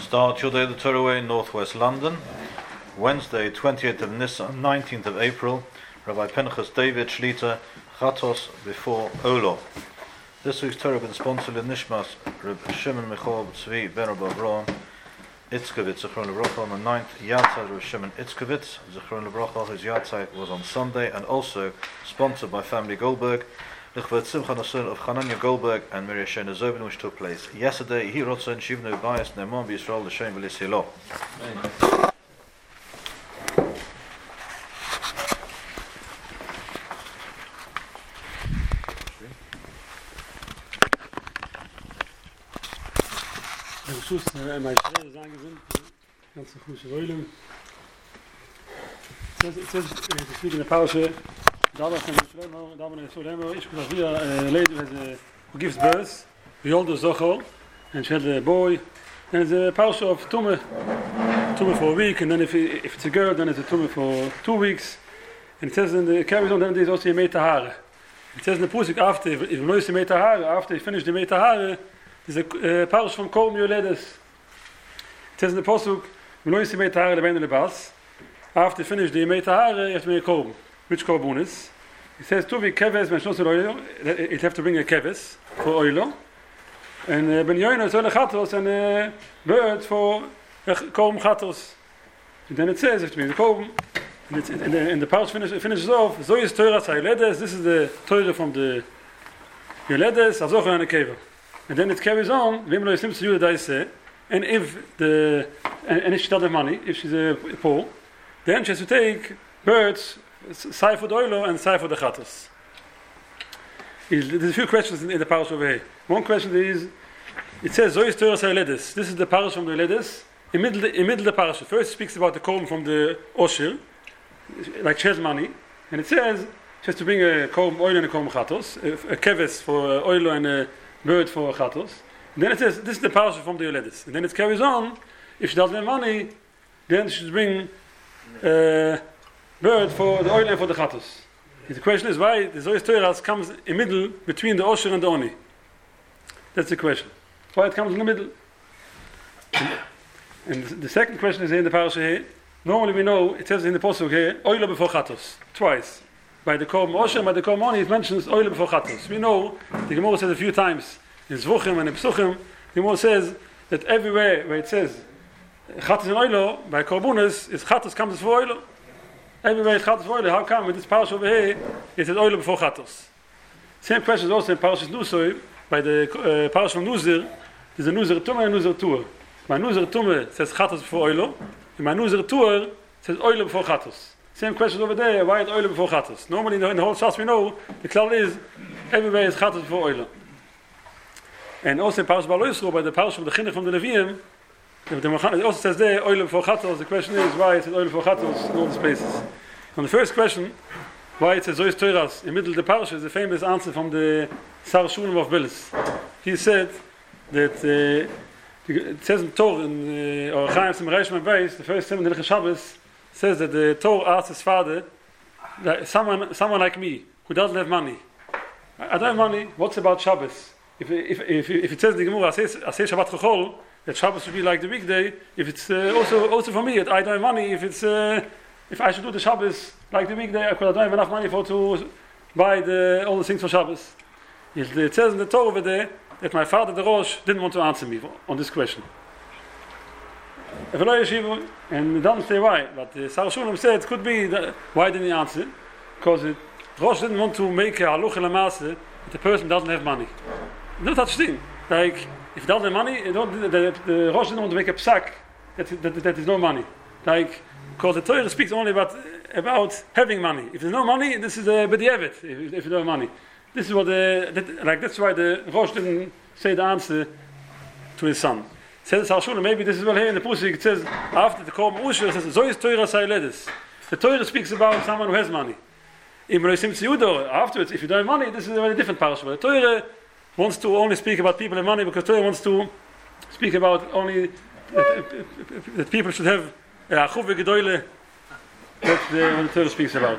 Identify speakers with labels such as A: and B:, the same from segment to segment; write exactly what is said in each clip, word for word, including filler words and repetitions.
A: Start your day at the Torah Way in Northwest London. Wednesday, twentieth of Nisan, nineteenth of April. Rabbi Pinchas David Shlita, Chatos before Olo. This week's Torah been sponsored in Nishmas, Reb Shimon Michal Tzvi Ben Rabbi Avraham Itzkovitz, Zechron Lebrocha, on the ninth Yahrzeit Reb Shimon Itzkovitz, Zechron Lebrocha, whose Yahrzeit was on Sunday, and also sponsored by Family Goldberg, Lichvat Simcha Nasur of Chananya Goldberg and Miriam Shena Zobin, which took place yesterday. He wrote in Shivnu Bias Ne'emon B'Yisrael L'Shem V'Lisilo.
B: Schuss, mein Schreiber sagen sind, ganz so gute Rollen. Das ist das ist eine Pause. Da war kein Problem, da war so lange, ich bin hier lady has who gives birth, the older Zocho, and she had a boy. And it's a pause of tumme, tumme for a week, and then if if it's a girl, then it's a tumme for two weeks. And it says in the carries on, then there's also a meter haare. It says in the pusik after, if you notice the meter haare, after you finish the meter haare, is a uh, paus from Kol Yoledes. It says in the posuk, "V'lo yisi meita hare lebein lebas." After you finish the meita hare, you have to make a korban. Which korban is? It says tuvi keves ben shnos oilo. It have to bring a keves for oilo. And uh, ben yoyno zole chatos and a bird for korban chatos. And then it says if to bring the korban. And, it's, and, the, and the paus finish, finishes off. Zo is Torah Yoledes. This is the Torah from the Yoledes. Azoch and a kever. And then it carries on, and if the and, and if she doesn't have money, if she's a poor, then she has to take birds, sai for the oilo and sai for the chatos. There's a few questions in, in the parish over here. One question is, it says Zois Torah Yoledes. This is the parish from the Yoledes. In middle, in middle of the parish, first it speaks about the korban from the Osher, like she has money, and it says she has to bring a korban oilo and a korban chatos, a, a keves for oilo and a bird for chatos. Then it says this is the parasha from the Yoledes. And then it carries on. If she doesn't have money, then she should bring uh, bird for the oil and for the chatos. The question is why the Zois Torah comes in the middle between the Osher and the Oni. That's the question. Why it comes in the middle? And, and the second question is here in the parasha here. Normally we know it says in the posuk here oil before chatos twice. By the Korban Osher and by the Korban Oni, it mentions oil before chatos. We know, the Gemara says a few times, in Zvuchim and in Psuchim, the Gemara says that everywhere where it says chatos and oilo, by Korbunas, is chatos comes before oilo. Everywhere it's chatos before oilo. How come with this parish over here, it says oilo before chatos? Same question is also in Parashas Nusoi, by the uh, parish from Nuzir, there's a Nuzir Tumah and a Nuzir Tur. My Nuzir Tumah says chatos before oilo, and my Nuzir Tur says oilo before chatos. Same question over there, why is oil before chatos? Normally in the, in the whole Shas we know, the klal is, everywhere is chatos before oil. And also in Parashat Ba'al Yisro, by the Parashat of the Chinuch from the Leviim, it also says there, oil before chatos. The question is, why it says oil before chatos in all the spaces? On the first question, why it says Zois Toras in the middle of the Parashat, is the famous answer from the Sar Shulam of Bilis. He said that, uh, it says in Torah, in Or Chaim Sim Reish Beis, the first seven in the Shabbos, says that the Torah asked his father, that someone, someone like me who doesn't have money, I don't have money. What's about Shabbos? If if if, if it says in the Gemara, I say Shabbat Chachol, that Shabbos should be like the weekday. If it's uh, also also for me, I don't have money. If it's uh, if I should do the Shabbos like the weekday, because I don't have enough money for to buy the all the things for Shabbos. It says in the Torah over there that my father the Rosh didn't want to answer me on this question. And doesn't say why, but the Sar Shulam said it could be that, why didn't he answer? Because it, Rosh didn't want to make a haluch l'maaseh that the person doesn't have money. No such thing. Like if he doesn't have money, the, the, the Rosh didn't want to make a psak that that, that, that there's no money. Like because the Torah speaks only about about having money. If there's no money, this is a b'di'evet. If, if you don't have money, this is what the that, like that's why the Rosh didn't say the answer to his son. Says Sar Shulam, maybe this is well here in the Pusik, it says, after the Korban Osher, it says, Zois Torah Yoledes. The Torah speaks about someone who has money. Afterwards, if you don't have money, this is a very different parasha. The Torah wants to only speak about people and money, because Torah wants to speak about only that, that people should have a chuv v'gedoyle that the, the Torah speaks about.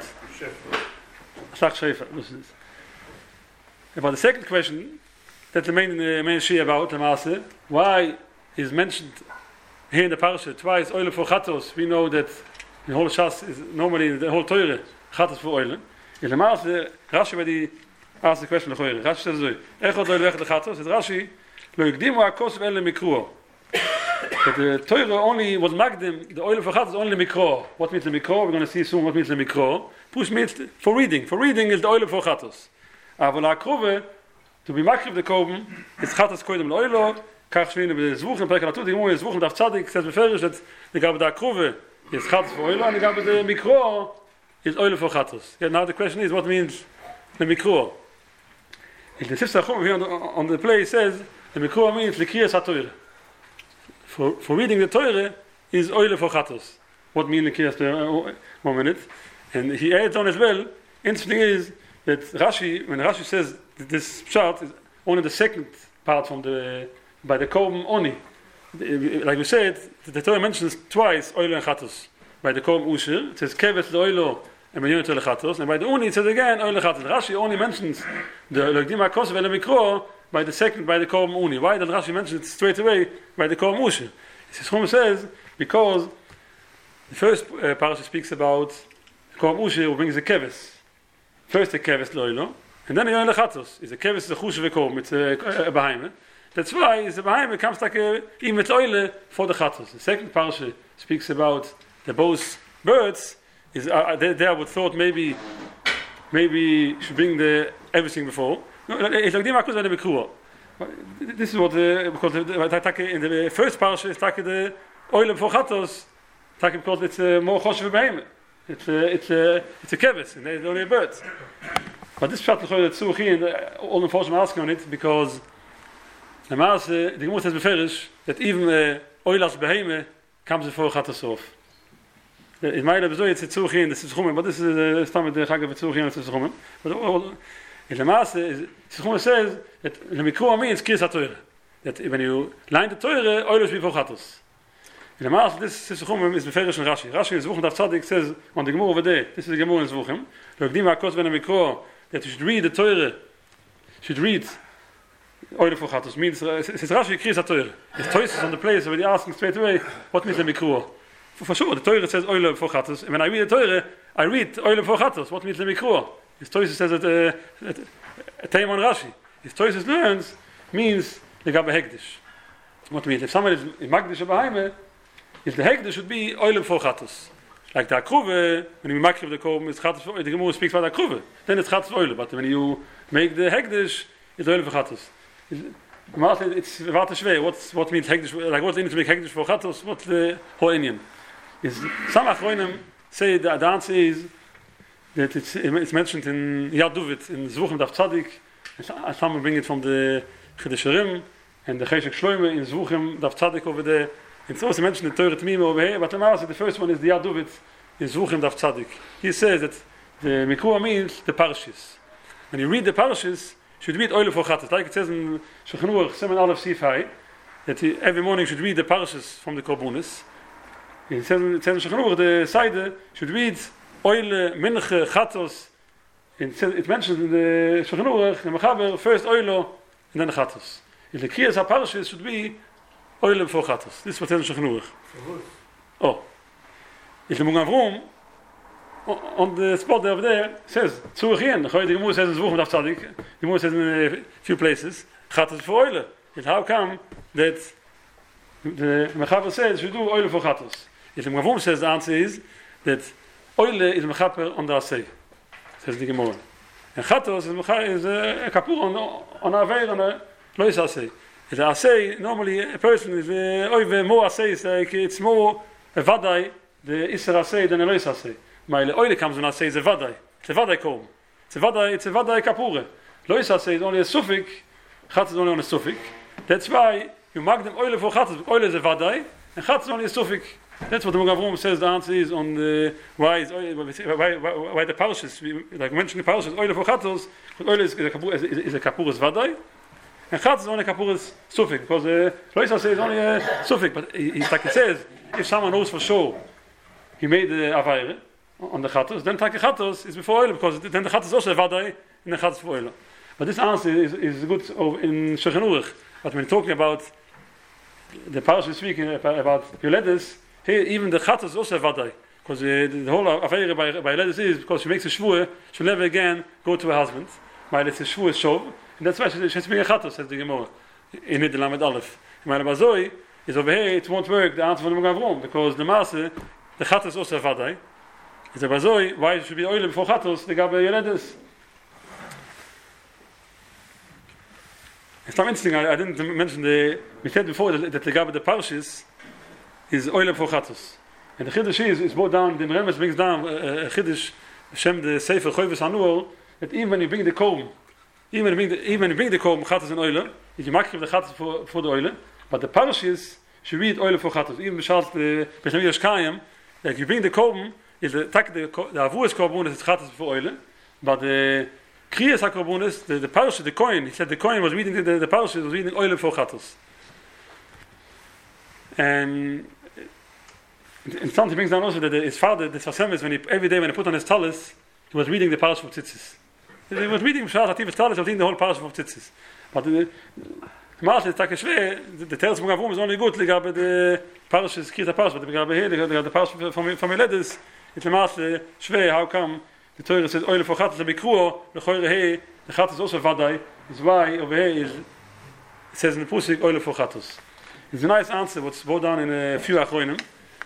B: About the second question, that the main, uh, main Shia about, the Maaseh, why is mentioned here in the parsha twice oil for chatos. We know that the whole shas is normally the whole Torah chatos for oil. In the master Rashi already asked the question. Rashi says so. Echad oil weg the chatos. It Rashi lo yikdimu hakos ve'ele mikruo. But the Torah only was magdim the oil for chatos only mikro. What means the mikro? We're going to see soon what means the mikro. Push means for reading. For reading is the oil for chatos. Aber akrove to be makriv the koben is chatos koidem oilo. Kach shvine be zvuchen pekel atut gemu zvuchen daf tzadik says beferish that the gab da krove is chatos for oil and the gab the mikro is oil for chatos. Yeah, now the question is what means the mikro. In the fifth chum here on the, on the place says the mikro means likriyas haTorah. For for reading the Torah is oil for chatos. What means likriyas Torah? One minute. And he adds on as well. Interesting is that Rashi, when Rashi says that this pshat is only the second part from the by the Kolm Oni. Like we said, the Torah mentions twice Oilo and Chatos. By the Kolm Usher, it says Kevet Oilo and Menyon to Chatos, and by the Uni it says again Oilo Chatos. Rashi only mentions the Logdim HaKos Vele Mikro by the second, by the Kolm Uni. Why does Rashi mention it straight away by the Kolm Usher? Chum says, because the first uh, parasha speaks about Kolm Usher who brings the Keves. First the Keves Loilo, and then the Oilo Chatos. It's a Keves, the Chush Vekom, it's a, a, a Behemoth. That's why the Behemoth comes like a even with oil for the chatos. The second parsha speaks about the both birds. Is uh, they, they would thought maybe maybe should bring the everything before. No, it's like the this is what the, because the, the, in the first parsha is like the oil for chatos. Because it's uh, more choshev Behemoth. It's uh, it's uh, it's a keves and there's only a bird. But this pshat the all the force asking on it because. The Maas, the Gemara says beferish that even uh, oilas beheme comes before chatos. In my level, it's a tzurchin, this is chumim, but this is a stam with the chagav tzurchin, this is chumim. But in the Maas, the chumim says that the mikro means kirs haTorah. That when you line the Torah, oilas before chatos. In the Maas, this is chumim is beferish and Rashi. Rashi in Zvuchim Daf Tzadik says on the Gemara over there. This is the Gemara in Zvuchim. Logdim hakos ben mikro that you should read the Torah, should read. Oil for chatos means uh, it's Rashi Kriyas HaTorah. It's Toysus on the place where they're asking straight away what means the mikro. For, for sure, the Torah says oil for chatos, and when I read the Torah, I read oil for chatos. What means the mikro? It's Toysus says that a time on Rashi. It's Toysus learns means the gabe hekdesh. What means if someone is in magdish or beheime, if the hekdesh should be oil for chatos. Like the akruve, when you makriv the kolm, it's chatos for the Gemara speaks about the akruve. Then it's chatos for oil. But when you make the hekdesh, it's oil for chatos. It's rather schwer. What what means hektish? Like what means to make hektish for chatos? What the whole Indian is? Some achronim say the answer is that it's it's mentioned in Yad Duvet in Zvuchim Daf Tzadik. Some bring it from the Chidusharim and the Cheshek Shloime in Zvuchim Daf Tzadik over there. It's also mentioned in Torah Tmima over here. But the the first one is the Yad Duvet in Zvuchim Daf Tzadik. He says that the mikra means the parashis. When you read the parashis. Should read oil for chatos, like it says in Shulchan Aruch Siman Aleph Sif Hai, that he, every morning should read the parashas from the korbanos. It says, it says in Shulchan Aruch the side should read oil minche chatos. It, says, it mentions in the Shulchan Aruch the mechaber first oilo and then the chatos. In the kriyas haparashas should be oil for chatos. This is what it says in Shulchan Aruch. Oh, in the Magen Avraham. On the spot over there says to again the Gemara says in Zvuchim Daf Tzadik. The Gemara says in a few places chatos for oil. It how come that the mechaber says you do oil for chatos? If the Magen Avraham says the answer is that oil is mechaber on the asay. Says the Gemara. And chatos is mechaber is a kapur on on a veir on a lois asay. The asay normally a person is oive more asay is like it's more a vaday the iser asay than a lois asay. My oil comes when I say it's a vaday. It's a vaday kolm. It's a vaday. It's a vaday kapure. Lois says only a sufik. Chatos is only on a sufik. That's why you mark them oil for chatos. Oil is a vaday, and chatos is only a sufik. That's what the Magen Avraham says. The answer is on the why is oil, why, why, why the parashas like mentioning the parashas oil for chatos. Oil is, is a kapure is, is a kapure's vaday, and chatos is only a kapure's sufik because uh, Lois says only a sufik. But it's like it says if someone knows for sure he made the avayre. On the chatos, then take chatos is before oil because then the chatos also vaday and the chatos for oil. But this answer is, is good in Shulchan Aruch. But when talking about the parasha is speaking about, about Yoledis, here even the Chatos is also Vadai. Because the, the whole affair by, by Yoledis is because she makes a shvur, she'll never again go to her husband. While it's a shvur shov, and that's why she, she has to be a Chatos, says the Gemara. In it, the Lamed Aleph. While Bazoi is over here, it won't work, the answer from the Magavrom, because the Maase, the Chatos is also Vadai. It's a Bazoi, why should be oil before Chatos, the Gabe Yoledis. It's not interesting, I, I didn't mention the, we said before that, that the Gabe the Parshis is oil for Chatos. And the Chiddush is, is brought down, the Meremes brings down a, a Chiddush, Hashem the Sefer Choyves Hanuel, that even when you bring the comb, even when you bring the, even when you bring the comb, Chatos and oil, you make the Chatos for, for the oil, but the Parshis should read oil for Chatos. Even B'shalt the B'shamir Shkayim, like you bring the comb, is the tak the the Avus Korbun is Chatos for oil, but the Kriyas HaKorbunis, the, the Parshas, the coin, he said the coin was reading, the, the, the Parshas was reading oil for Chatos. And in something he brings down also that his father, the Sasemis, when he, every day when he put on his talis, he was reading the Parshas of Tzitzis. He was reading Shas Hativ talis, he was reading the whole Parshas of Tzitzis. But the Maaseh is takeshve, the Teres from Gavrum is only good, like the Parshas, Kirta Parshas, but the Gabe here, the Parshas from from Yoledis, it's the Maaseh shve, how come the Torah says oil for Chatos and Mikruo, the Choyre he, the Chatos is also Vadai, is why over here is, it says in the Pusik oil for Chatos. It's a nice answer, what's brought down in a few Achronim.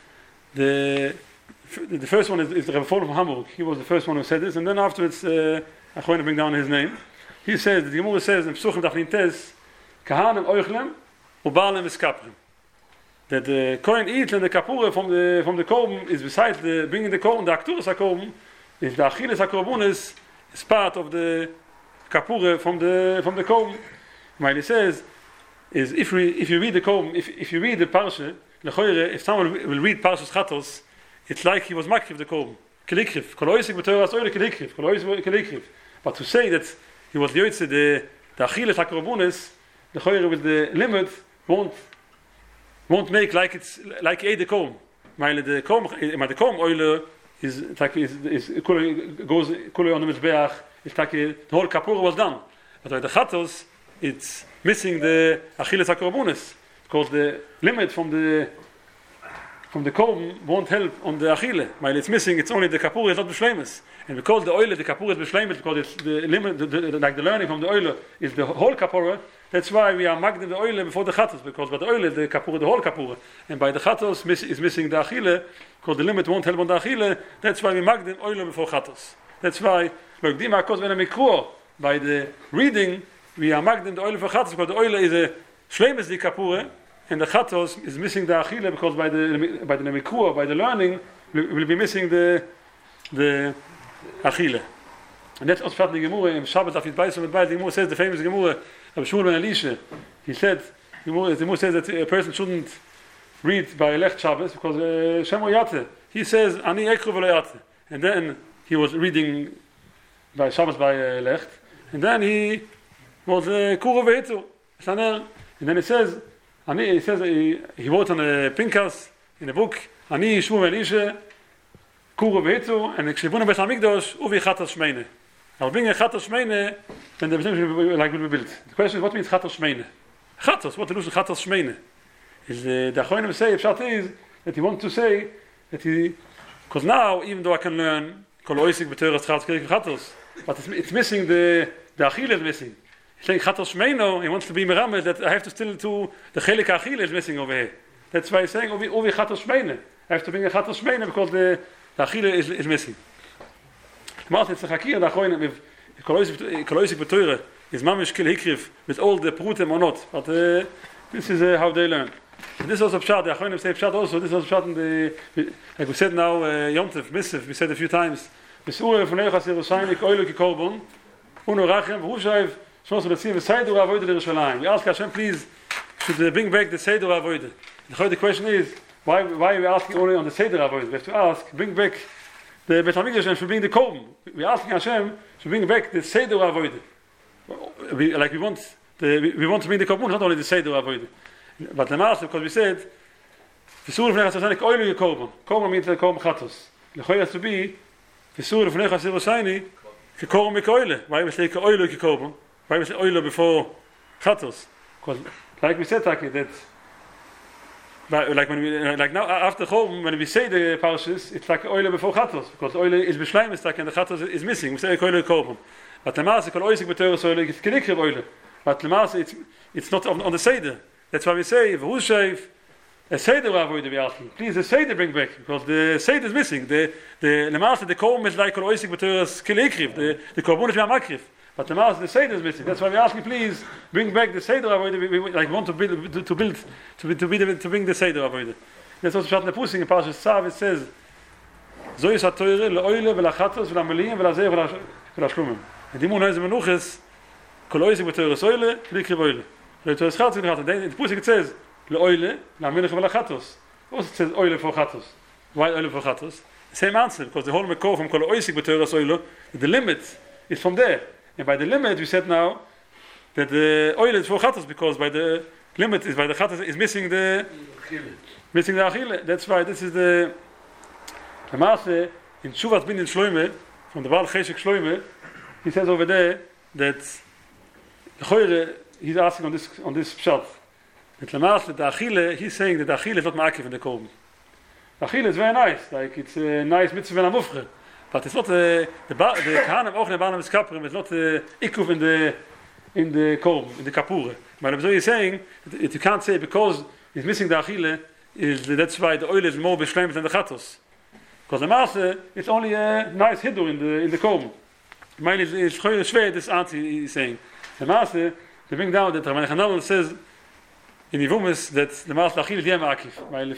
B: The the first one is, is the Rebbe Foller from Hamburg. He was the first one who said this, and then afterwards, uh, I'm going to bring down his name. He says, the Gemara says in Psuchim Daf Tes, Kahanim Oichlem, Ubalem Eskaprim. That the Kohen eat and the Kapura from the from the Korban is besides the bringing the Korban, the Akturas HaKorban, is the Achiles HaKorbunis is part of the Kapura from the from the Korban. While he says, is if we if you read the Korban, if if you read the Parsha, if someone will read Parshas Chatos, it's like he was makriv the Korban. Kelikriv. Kol oisik b'Torah oile kelikriv. Kol oisik kelikriv. But to say that he was the Yoitze, the the Achiles HaKorbunis, the Choyre with the limit won't won't make like it's like a the Korban. While the Korban, but the Korban oile is like is is goes kule on the Mizbeach. It's like the whole Kapura was done. But by the Chatos, it's missing the Achiles HaKorbunis. Because the limit from the from the Korban won't help on the Achille. While it's missing, it's only the Kapur is not B'Shleimus. And because the oil, the Kapur is B'Shleimus, because it's the limit, the, the, like the learning from the oil is the whole Kapura, that's why we are magnim the oil before the Chatos, because by the oil, the Kapur, the whole Kapura. And by the Chatos miss, is missing the Achille, because the limit won't help on the Achille, that's why we magnim oil before Chatos. That's why, look, Dima Kos Ben Amikruo, by the reading, we are magnim the oil before Chatos, because the oil is a Shleimus the Kapura, and the Chatos is missing the Achille because by the by the Nemikua, by the learning, we will be missing the the Achille. And that's also the Gemara in Shabbat Afid Baisom and Bait. The Gemara says the famous Gemara of Shmuel ben Elisha. He said the Gemara says that a person shouldn't read by Lech Shabbos because uh, Shemo Yate. He says Ani Ekru v'lo Yate, and then he was reading by Shabbos by uh, Lech, and then he was Kuru v'Hitu. And then he says. Ani, he says he, he wrote on a Pinkas in a book. Ani Shmuel ben Elisha, Kuru v'Hitu, and Kshebunim Beis Hamikdash uvi Chatos Shmeine. I'll bring a Chatos Shmeine, then the business like will be built. The question is, what means Chatos Shmeine? Chatos, what the Lush Chatos Shmeine? Is the the Achronim say Pshat is that he wants to say that he, because now even though I can learn Kol Oisik b'Torah Chatos Chatos, but it's, it's missing the the Achille is missing. He's saying Chatos Shmeino, he wants to be Meramed, that I have to still to the Chelik Achille is missing over here. That's why he's saying Uvi Uvi Chatos Shmeine. I have to bring a Chatos Shmeine because the, the Achille is, is missing. Martin Tzachakir, the Achronim with Kol Oisik b'Torah is Mamish Kil Hikriv with all the Prutim or not. But uh, this is uh, how they learn. And this is also Pshat, the Achronim say Pshat also, this is also Pshat in the, like we said now, uh, Yom Tov, Missiv, we said a few times, Besure von Eichas Yerushalayim, Oilo Ki Korbon, Uno Rachem, V'Hushayev, Shmos V'Letzim, V'Seidur Avodah Yerushalayim. We ask Hashem, please, should uh, bring back the Seidur Avodah. The question is, why, why are we asking only on the Seidur Avodah? We have to ask, bring back the Beit HaMikdash and should bring the Korban. We are asking Hashem to bring back the Seidur Avodah. We, like we want, the, we, we want to bring the Korban, not only the Seidur Avodah. But the master, because we said, V'Sur V'nei Chatzosani Oilo Korban. Korban means the Korban Chatos. The Choy has to be V'Sur V'nei Chatzosani Korban Mikoile. Why we say Oilo Korban? Why we say Oilo before Chatos? Because, like we said, Taki, that but like when we like now after home when we say the pauses, it's like oil before chatos because oil is beschleim is like and the chatos is missing. We say oil kopen. But the mass call oisik beteur so like it's kenikre oil. But the mass it's it's not on, on the seder. That's why we say if who shave a seder avoid the beachten. Please the seder bring back because the seder is missing. The the the mass the kopen is like oisik beteur kenikre. The the kopen is makrif. But the mass the seder is missing. That's why we ask you please bring back the seder avoid. We, we like want to build to, to build to be to be to bring the seder avoid. That's what Shat Nepusing in Parshas Tzav it says. Zo is hatoyre leoile velachatos velamelim velazeh velashlumen. And die moet nou eens is, koloisik beteur soile, klikje boile. Le to schat in gaat. The Pusik it says leoile, na milige velachatos. Also it says oile for chatos. Why oile for chatos? Same answer because the whole mekor from koloisik beteur soile, the limit is from there. And by the limit we said now that the oil is for chatos because by the limit is by the chatos is missing the missing the achille. That's why this is the the masse in Shuvas bin in Shloime from the Baal Cheshek Shloime. He says over there that the Choyre he's asking on this on this pshat that the masse the achille he's saying that the achille is not makif in the kolben. The achille is very nice, like it's a nice mitzvah and amufre. But it's not the the the kahanim auch in the banim skaprim. It's not the ikuf in the in the kolb in the kapure. But so he's saying that you can't say because he's missing the achille is that's why the oil is more beschleunigt than the chatos. Because the masse it's only a nice hidur in the in the kolb. Mine is is schwer this anti is saying the masse they bring down that Rabbi Hanal says in Yivumis that the masse achille is makif. Weil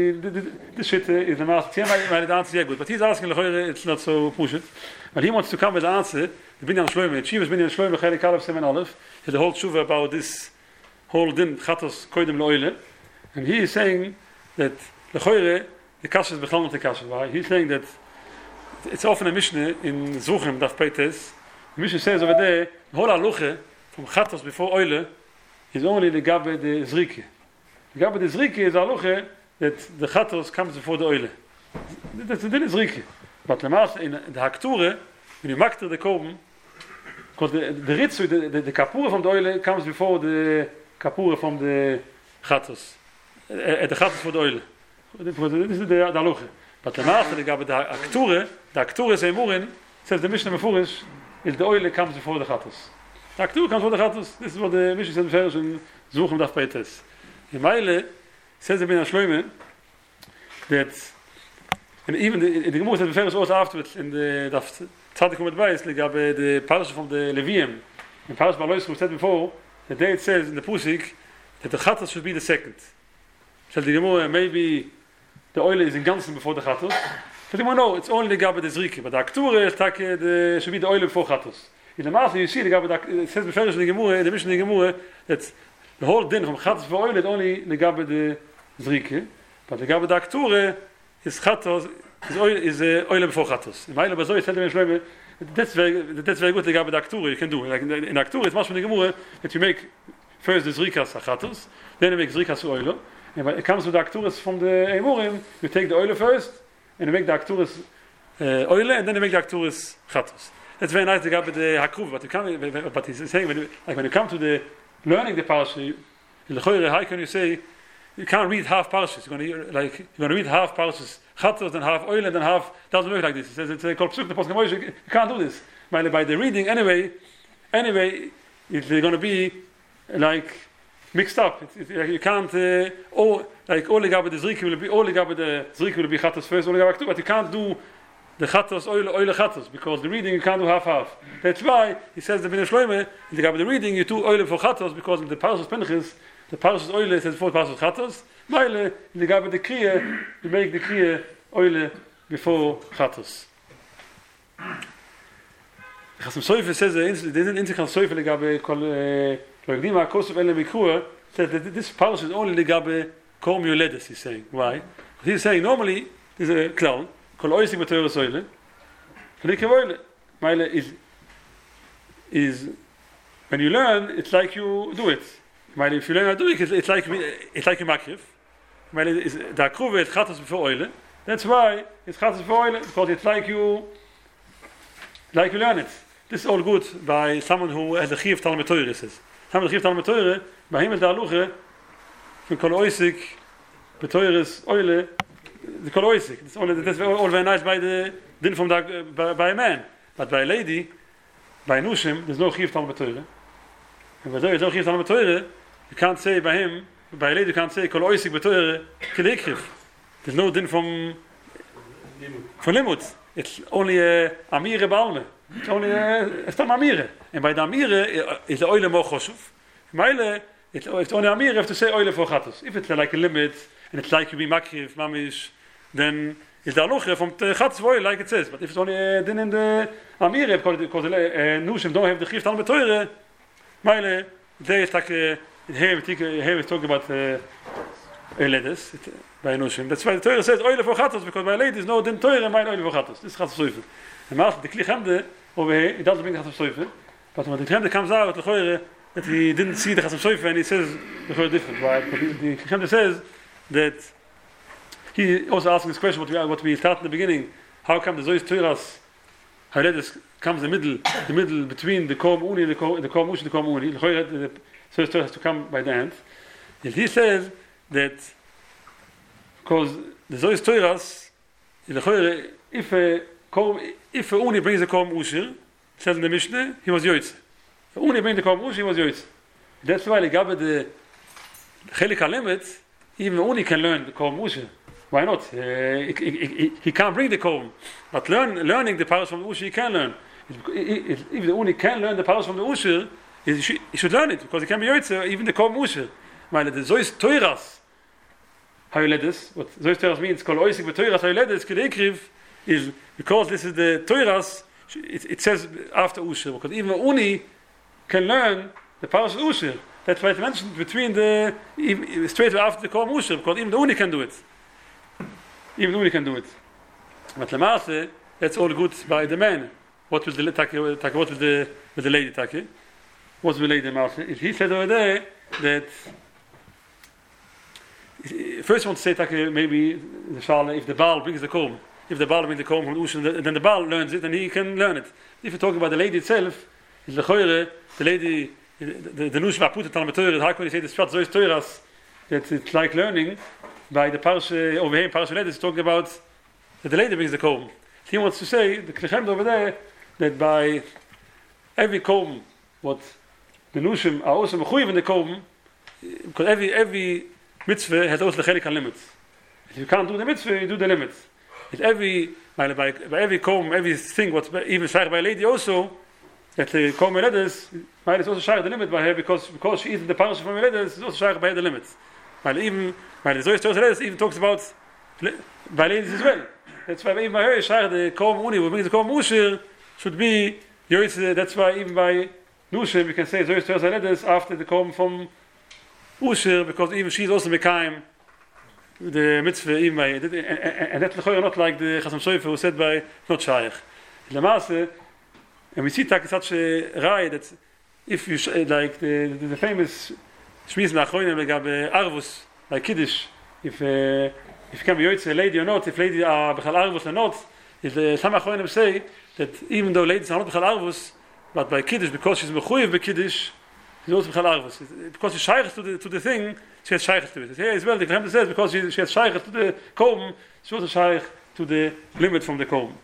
B: if this shit is the masse tiema weil the answer is good. But he's asking it's not so push it. But he wants to come with the answer. The Binyan Shloime, Chivas Binyan Shloime, Chelik Aleph Semen Aleph, is the whole tshuva about this whole din chatos koidem leoile, and he is saying that lechoire the kasha is bechalmot the kasha. Why? He's saying that it's often a mishnah in Zuchim Daf Peites. The mishnah says over there the whole aluche from chatos before oile is only the gabe the zrike. The gabe the zrike is aluche that the chatos comes before the oile. That's the din is zrike. But the mass in the hakture when you makter the koben, because the the ritzu the, the the kapure from the oil comes before the kapure from the chatos. At the chatos for the oil. This is the the loge. But the master the gab the akture, the akture zemurin says the Mishnah Mefurish is the oil comes before the chatos. The akture comes before the chatos. This is what the Mishnah says first in Zuchim Daf Peites. In Meile says the Binyan Shloime that and even the the Gemara says the first also afterwards in the Daf Tzadikum advice, like the parasha from the Levium, in parasha Balois, we said before, the day it says in the Pusik that the chatos should be the second. So the Gemara, maybe the oil is in Ganzen before the chatos. So the Gemara, no, it's only the gabe the zrike, but the akture is like the should be the oil before chatos. In the master you see the gabe it says before in the Gemara, the mission in the Gemara that the whole din from chatos for oil is only the gabe the zrike, but the gabe the akture is chatos. Is oil is uh, oil before chatos. In Meile Bazoi said the Shloime that's very that's very good. The gabe the akture you can do like in the in akture it's much from the Gemara that you make first the zrikas chatos, then you make zrikas oil, and when it comes with the akturas from the emurim, you take the oil first and you make the akturas uh, oil, and then you make the akturas chatos. That's very nice. The gabe the hakruv, but you come but he's saying when you, like when you come to the learning the parasha, in the choyre, how can you say you can't read half parashas? You're going to like you're going to read half parashas chatos, then half oil, and then half doesn't work like this. It says it's called psuk. The Poskim you can't do this. By, by the reading anyway, anyway, it's going to be like mixed up. It, it, you can't uh, all like all the gabe the zrike will be all the gabe the zrike will be chatos first, all the gabe but you can't do the chatos oil oil chatos because the reading you can't do half half. That's why he says the Binyan Shloime in the gabe the reading you do oil for chatos because in the parashas Pinchas the parashas oil says before parashas chatos. While in the gabe the kriya you make the kriya oil before chatos. Chasam Sofer says there isn't integral Sofer the gabe kol loigdima kosov ele mikruah says that this parashas is only the gabe kol miuledes. He's saying why? He's saying normally there's a clown kol oisik b'torah soile v'nikra oile. While is is when you learn it's like you do it. While if you learn how to do it it's like it's like you makrif. While is the akruv is chatos before oile. That's why it's chatos before oile because it's like you like you learn it. This is all good by someone who has a chiyuv Talmud Torah. Says someone chiyuv Talmud Torah by him is the aluche from kol oisik Beteures oile the koloisik. It's only that's all very nice by the din from that by, by a man. But by a lady, by Nushim, there's no chiv tal beteure. And by there's no chiv tal beteure, you can't say by him, by a lady you can't say koloisik beteure kilekriv. There's no din from from limut. It's only a amire balme. It's only a it's tam amire. And by the amire is the oile mo chosuf. Meile it's only amire have to say oile for gatos. If it's like a limit and it's like you be makriv mamish, then is there noch from the gatos oil like it says. But if it's only uh, then in the amire because because uh, nushim don't have the gift on beteure. Meile they is like uh, here we here we talk about uh, ladies by nushim. That's why the Torah says oil for gatos because by ladies no den Torah my oil for gatos. This is gatos soifen. And macht the klichamde over here it doesn't mean gatos soifen. But when the klichamde comes out the goyre that he didn't see the gatos soifen and he says the goyre different. Right? But the klichamde says that he also asking this question what we what we started in the beginning. How come the zois Torahs how ladies comes the middle the middle between the kom uni and the kom the kom ush and the kom uni. The goyre the zois Torah has to come by the end. And he says that because the Zois Torahs, if a if a uni brings the Korban Ushir, says in the Mishnah, he was Yoitz. If uni brings the Korban Ushir, he was Yoitz. That's why Gabe the Chelik HaLemet, even uni can learn the Korban Ushir. Why not? Uh, he, he, he, he can't bring the Korban, but learn, learning the Paras from the Ushir, he can learn. If, if the uni can learn the Paras from the Ushir, he should, he should learn it because he can be Yoitz, even the Korban Ushir. While the Zois Torahs, how you let this? What Zois Torahs means, Kol Oisik B'Torahs, how you let this, Kedekriv, is because this is the Torahs, it, it says after Ushir, because even Uni can learn the powers of Ushir. That's why it's mentioned between the, even, straight after the Korban Ushir, because even the Uni can do it. Even the Uni can do it. But Lamase, that's all good by the man. What will the Taki, what will the, will the lady Taki? What will the lady Lamase? He said over there that first I want to say that maybe the Shale, if the Baal brings the Korban, if the Baal brings the Korban from Ushir, then the Baal learns it and he can learn it. If you're talking about the lady itself, the Choyre, the lady, the the Nushim Aput Talmud Torah, how can you say the Shvat Zois Torahs that it's like learning by the Parsha over here in Parsha Led is talking about that the lady brings the Korban. He wants to say the Klechem over there that by every Korban, what the Nushim are also mechuyev in the Korban, because every every mitzvah has also the chelik limits. If you can't do the mitzvah, you do the limits. If every by, by, by every kom, everything what's even shaykh by a lady also, that the kom letters, by is also shaykh the limit by her because because she eats the parasha from letters, is also shaykh by the limits. By even by the Zois Torahs even talks about by ladies as well. That's why even by her shaykh the kom uni, who brings the kom ushir should be yoitz. That's why even by nushim we can say Zois Torahs letters after the kom from Ushir, because even she's also Mekayim, the mitzvah, even by, and that's not like the Chasam Sofer who said by, not Shaykh. Lamaase, and we see that such a rai that if you, like the, the, the famous Shmiz Nachroinim, like Arvus, like Kiddush, if, uh, if you can be Yoitz, a lady or not, if ladies are Bechal Arvus or not, if the some Achroinim say that even though ladies are not Bechal Arvus, but by Kiddush, because she's Mechuyev by Kiddush, she's also Bechal Arvus. Because she's Shaykhs to the, to the thing, she has Shaykhs to it. Here as well, the Gemara says, because she, she has Shaykhs to the Korban, she also Shaykh to the limit from the Korban.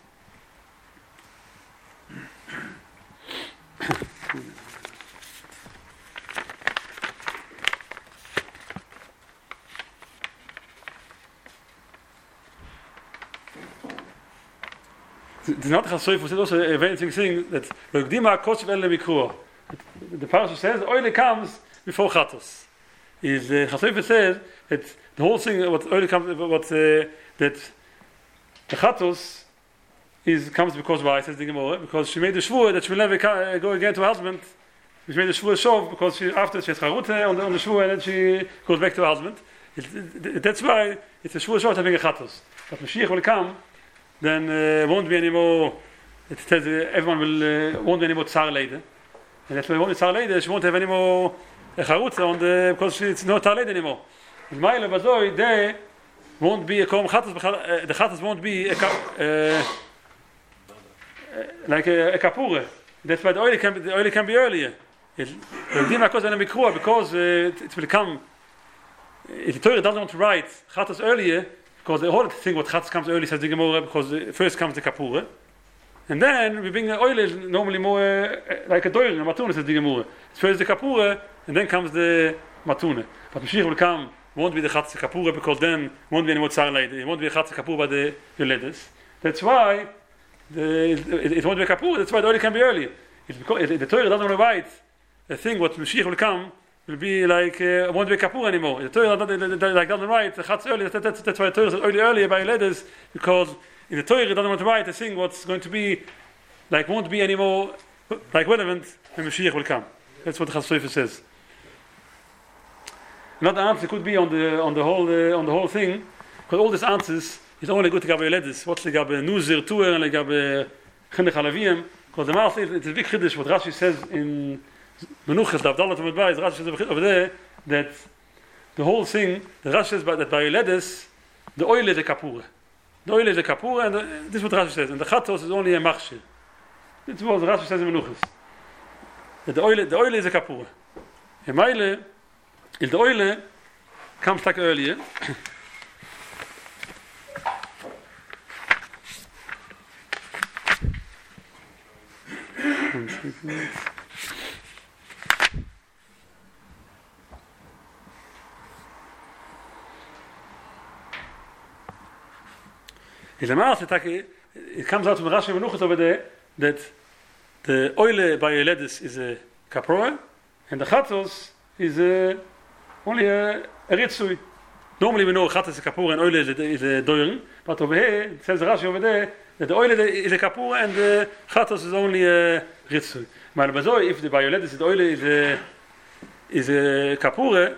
B: The not Chasoif was also a very interesting thing that Logdima Koshev El Mikruah. The parasha says oil comes before Chatos. Is the uh, Chasoif says that the whole thing what oil comes what uh, that the Chatos is comes because why says the Gemara because she made the shvur that she will never go again to her husband. She made the shvur shov because she after she has charute on the on the shvur and then she goes back to her husband. It, it, that's why it's a shvur shov having a Chatos. But Mashiach will come. Then uh, won't be any more. It says uh, everyone will uh, won't be any more tsar lady, and that's why won't tsar lady. She won't have any more charutza on the because she, it's not tsar lady anymore. In Ma'ila Bazoi, there won't be a kom chatas. Uh, the chatas won't be a, uh, uh, like a, a kapure. That's why the oil can be, the oil can be earlier. It, because uh, it will come if the Torah doesn't want to write Chatos earlier, because the whole thing what Chatos comes early says the Gemara, because first comes the Kapura, and then we bring the oil is normally more uh, like a doirin, a matuna says the Gemara. First the Kapura, and then comes the matuna. But Mashiach will come, won't be the Chatos Kapura, because then won't be any more tzar later. It won't be a Chatos Kapura by the Yoledes. That's why the, it, it won't be a Kapura. That's why the oil can be early. It's because if the Torah doesn't want to write a thing what Mashiach will come will be like uh, won't be a Kapura anymore. The Torah like doesn't write the Chatos early. That, that's that's why the Torah says early earlier by Yoledes, because in the Torah it doesn't want to write a thing what's going to be like won't be anymore like relevant when Mashiach will come. That's what the Chatos Sofer says. Another answer could be on the on the whole uh, on the whole thing, because all these answers is only good to Gabe Yoledes. What's the Gabe Nuzir Tuer and the Gabe Chinuch Halavim? Because the Maas it's a big chiddush what Rashi says in Menuchas the Avdalat Amud Rashi says over there that the whole thing the Rashi says that by Yoledes the oil is a kapura. The oil is a kapura, and the, this is what Rashi says. And the Chatos is only a machshir. This is what Rashi says in Menuchas. That the oil, the oil is a kapura. In Meile, if the oil comes like earlier, is a mass attack. It comes out from Rashi Menuchas over there that the oil by Yoledes is a kapura, and the Chatos is a, only a, a ritzui. Normally we know Chatos is a kapura and oil is a, is a doirin, but over here it says Rashi over there that the oil is a kapura and the Chatos is only a ritzui. But if the by Yoledes the oil is a is a kapura,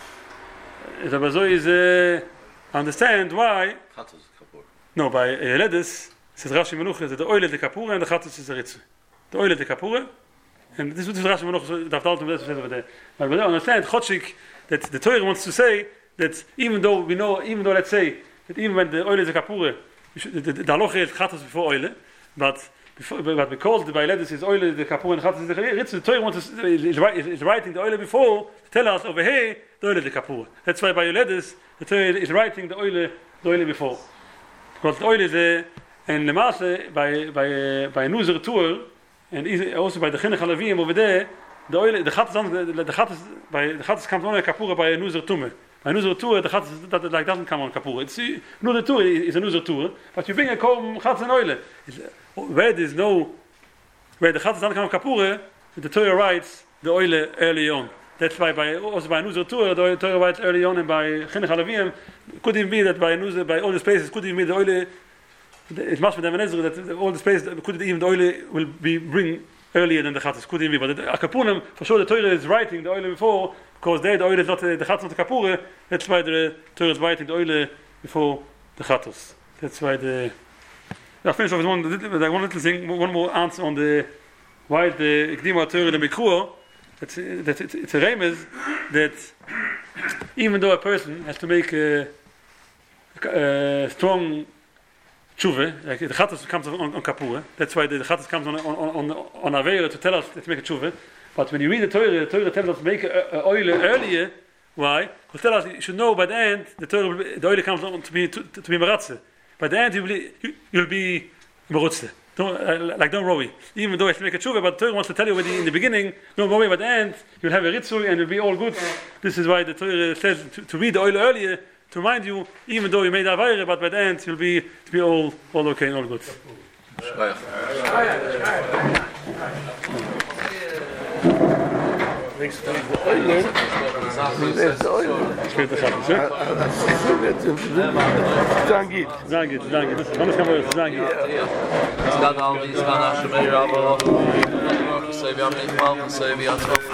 B: the bazoi is a understand why.
A: Chatos is kapura.
B: No, by Yoledes says Rashi Menuchas that the oil is the kapura and the Chatos is a ritzui. The oil is the kapura, and this is what Rashi Menuchas the Avdalat says over there. But we understand Chotchik that the Torah wants to say that even though we know, even though let's say that even when the oil is a kapura, the the halacha is Chatos before oil, but before, but because the by Yoledes is oil is the kapura and Chatos is the ritzui, the Torah wants to is, is writing the oil before to tell us over here the oil is the kapura. That's why by Yoledes the Torah is writing the oil the oil before, because the oil is a and the masse by by by Nuzir Tuer. And also by the Chinuch Halavim over there, the oil, the Chatos, the Chatos, by the Chatos comes on a kapura by a Nuzir Tume. By Nuzir Tuer, the Chatos that like doesn't come on kapura. It's Nuzir Tuer is a Nuzir Tuer, but you bring a kom Chatos and oil. Where there's no, where the Chatos doesn't come on kapura, the Torah writes the oil early on. That's why by also by Nuzir Tuer, the Torah writes early on, and by Chinuch Halavim, could even be that by Nuzir, by all the places, could even be the oil. It must be the Ezer that all the space could even the oil will be bring earlier than the Chatos. Could even be, but the Akapunim for sure the Torah is writing the oil before, because there the oil is not the Chatos not the Kapura. That's why the Torah is writing the oil before the Chatos. That's why the. I finish off with one, like one little thing, one more answer on the why the Ikdima Torah the Mikruah. That's that it's, it's a remez that even though a person has to make a, a strong tshuva, like the Chatos comes on, on, on Kapura. That's why the, the Chatos comes on on on on Avera to tell us to make a tshuva. But when you read the Torah, the Torah tells us to make a, a oil earlier. Why? Because tell us you should know by the end the Torah will be, the oil comes on to be to, to be maratze. By the end you will be, you, you'll be marutze. Don't uh, like don't worry. Even though you have to make a tshuva, but the Torah wants to tell you already in the beginning. Don't worry. By the end you'll have a ritzui and you'll be all good. This is why the Torah says to, to read the oil earlier. To remind you, even though you made a avayre, but by the end you'll be to be all all okay and all good.
C: Zangit.
B: Zangit, Zangit. Das kann man sagen, Zangit.
D: It's got all these kind of shemir, aber so wir haben nicht mal so wir haben